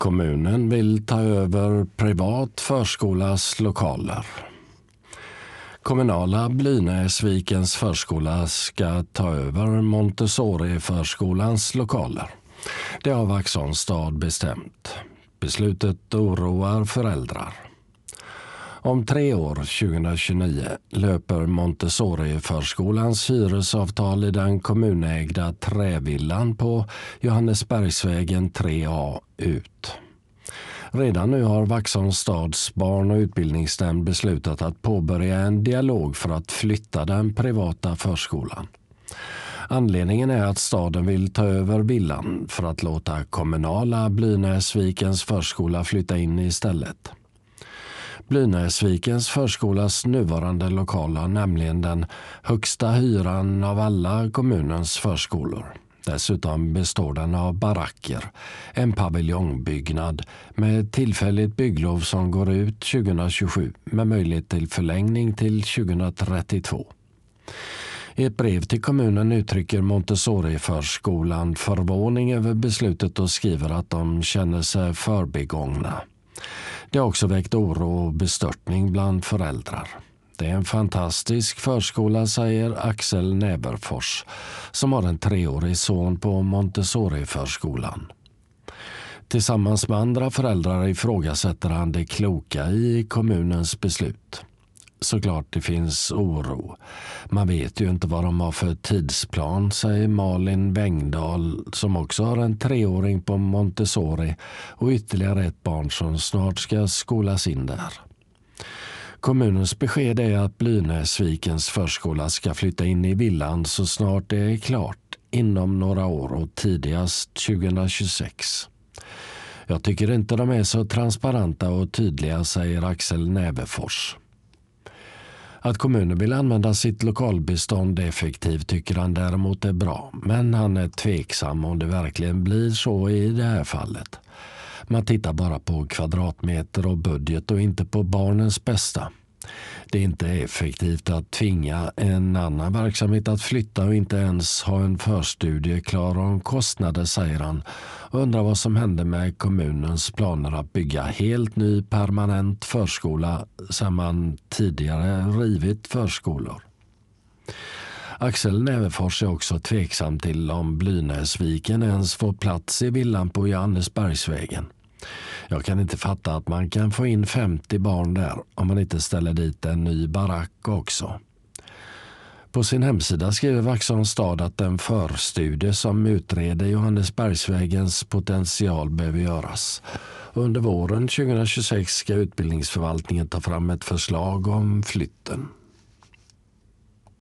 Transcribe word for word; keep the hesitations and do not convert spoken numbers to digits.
Kommunen vill ta över privat förskolas lokaler. Kommunala Blynäsvikens förskola ska ta över Montessori-förskolans lokaler. Det har Vaxholms stad bestämt. Beslutet oroar föräldrar. Om tre år, tjugohundratjugonio, löper Montessori-förskolans hyresavtal i den kommunägda trävillan på Johannesbergsvägen tre A ut. Redan nu har Vaxholms stads barn- och utbildningsnämnd beslutat att påbörja en dialog för att flytta den privata förskolan. Anledningen är att staden vill ta över villan för att låta kommunala Blynäsvikens förskola flytta in istället. Blynäsvikens förskolas nuvarande lokal har nämligen den högsta hyran av alla kommunens förskolor. Dessutom består den av baracker, en paviljongbyggnad med tillfälligt bygglov som går ut tjugohundratjugosju med möjlighet till förlängning till tjugohundratrettiotvå. I ett brev till kommunen uttrycker Montessori-förskolan förvåning över beslutet och skriver att de känner sig förbigångna. Det har också väckt oro och bestörtning bland föräldrar. Det är en fantastisk förskola, säger Axel Näverfors, som har en treårig son på Montessori-förskolan. Tillsammans med andra föräldrar ifrågasätter han det kloka i kommunens beslut. Såklart det finns oro. Man vet ju inte vad de har för tidsplan, säger Malin Wängdahl, som också har en treåring på Montessori och ytterligare ett barn som snart ska skolas in där. Kommunens besked är att Blynäsvikens förskola ska flytta in i villan så snart det är klart, inom några år och tidigast tjugohundratjugosex. Jag tycker inte de är så transparenta och tydliga, säger Axel Näverfors. Att kommunen vill använda sitt lokalbestånd effektivt tycker han däremot är bra, men han är tveksam om det verkligen blir så i det här fallet. Man tittar bara på kvadratmeter och budget och inte på barnens bästa. Det är inte effektivt att tvinga en annan verksamhet att flytta och inte ens ha en förstudie klar om kostnader, säger han, och undrar vad som händer med kommunens planer att bygga helt ny permanent förskola som man tidigare rivit förskolor. Axel Näverfors är också tveksam till om Blynäsviken ens får plats i villan på Johannesbergsvägen. Jag kan inte fatta att man kan få in femtio barn där om man inte ställer dit en ny barack också. På sin hemsida skriver Vaxholms stad att en förstudie som utreder Johannesbergsvägens potential behöver göras. Under våren tjugohundratjugosex ska utbildningsförvaltningen ta fram ett förslag om flytten.